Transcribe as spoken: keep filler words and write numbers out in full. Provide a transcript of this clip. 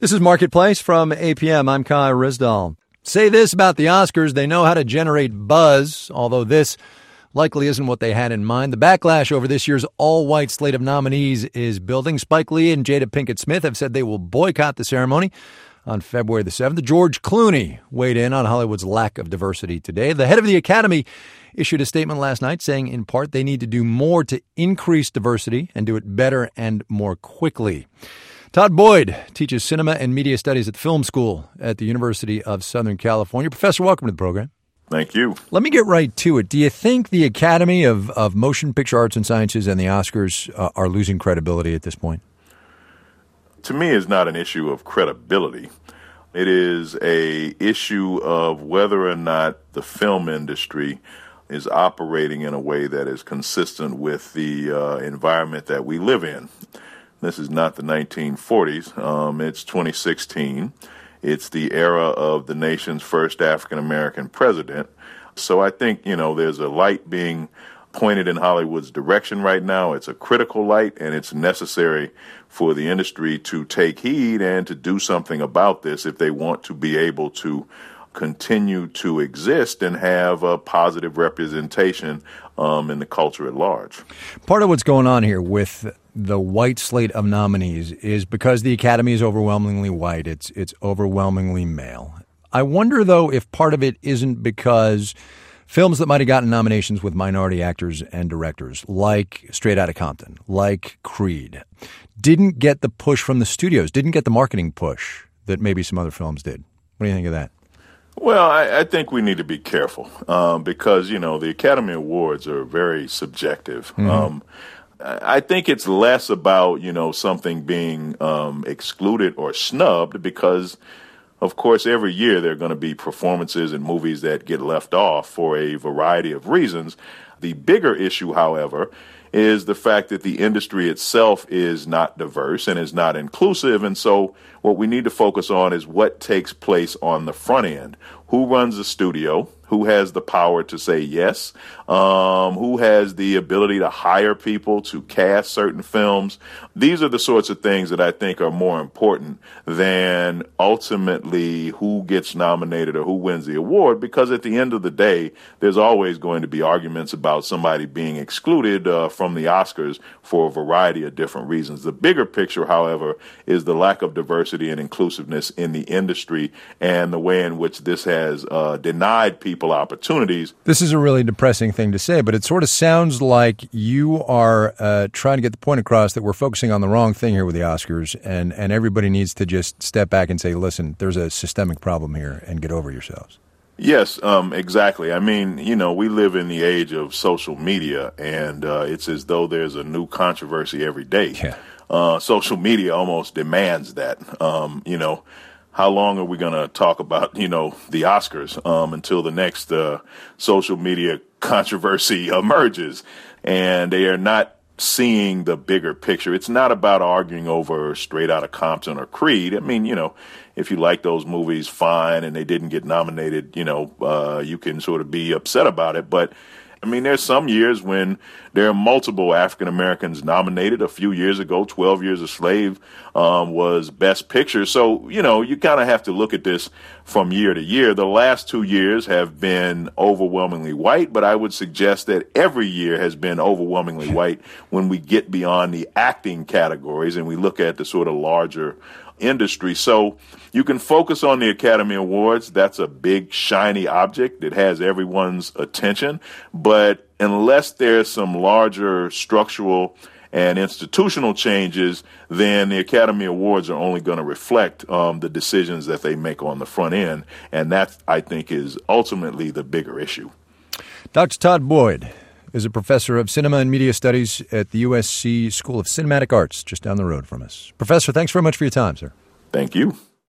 This is Marketplace from A P M. I'm Kai Rizdal. Say this about the Oscars: they know how to generate buzz, although this likely isn't what they had in mind. The backlash over this year's all-white slate of nominees is building. Spike Lee and Jada Pinkett Smith have said they will boycott the ceremony on February the seventh. George Clooney weighed in on Hollywood's lack of diversity today. The head of the Academy issued a statement last night saying, in part, they need to do more to increase diversity and do it better and more quickly. Todd Boyd teaches cinema and media studies at the Film School at the University of Southern California. Professor, welcome to the program. Thank you. Let me get right to it. Do you think the Academy of, of Motion Picture Arts and Sciences and the Oscars uh, are losing credibility at this point? To me, it's not an issue of credibility. It is a issue of whether or not the film industry is operating in a way that is consistent with the uh, environment that we live in. This is not the nineteen forties. Um, it's twenty sixteen. It's the era of the nation's first African-American president. So I think, you know, there's a light being pointed in Hollywood's direction right now. It's a critical light, and it's necessary for the industry to take heed and to do something about this if they want to be able to continue to exist and have a positive representation um, in the culture at large. Part of what's going on here with the white slate of nominees is because the Academy is overwhelmingly white. It's it's overwhelmingly male. I wonder, though, if part of it isn't because films that might have gotten nominations with minority actors and directors, like Straight Outta Compton, like Creed, didn't get the push from the studios, didn't get the marketing push that maybe some other films did. What do you think of that? Well, I, I think we need to be careful um, because, you know, the Academy Awards are very subjective. Mm-hmm. Um, I think it's less about, you know, something being um, excluded or snubbed because, of course, every year there are going to be performances and movies that get left off for a variety of reasons. The bigger issue, however, is the fact that the industry itself is not diverse and is not inclusive. And so what we need to focus on is what takes place on the front end. Who runs the studio? Who has the power to say yes? Um, who has the ability to hire people to cast certain films? These are the sorts of things that I think are more important than ultimately who gets nominated or who wins the award, because at the end of the day, there's always going to be arguments about somebody being excluded uh, from the Oscars for a variety of different reasons. The bigger picture, however, is the lack of diversity and inclusiveness in the industry and the way in which this has uh, denied people opportunities. This is a really depressing thing to say, but it sort of sounds like you are uh, trying to get the point across that we're focusing on the wrong thing here with the Oscars, and, and everybody needs to just step back and say, listen, there's a systemic problem here, and get over yourselves. Yes, um, exactly. I mean, you know, we live in the age of social media, and uh, it's as though there's a new controversy every day. Yeah. Uh, social media almost demands that, um, you know. How long are we going to talk about, you know, the Oscars um, until the next uh, social media controversy emerges? And they are not seeing the bigger picture. It's not about arguing over Straight Outta Compton or Creed. I mean, you know, if you like those movies, fine, and they didn't get nominated, you know, uh, you can sort of be upset about it. But I mean, there's some years when there are multiple African Americans nominated. A few years ago, twelve Years a Slave um, was Best Picture. So, you know, you kind of have to look at this from year to year. The last two years have been overwhelmingly white, but I would suggest that every year has been overwhelmingly white when we get beyond the acting categories and we look at the sort of larger industry. So you can focus on the Academy Awards. That's a big, shiny object that has everyone's attention. But unless there's some larger structural and institutional changes, then the Academy Awards are only going to reflect um, the decisions that they make on the front end. And that, I think, is ultimately the bigger issue. Doctor Todd Boyd is a professor of cinema and media studies at the U S C School of Cinematic Arts, just down the road from us. Professor, thanks very much for your time, sir. Thank you.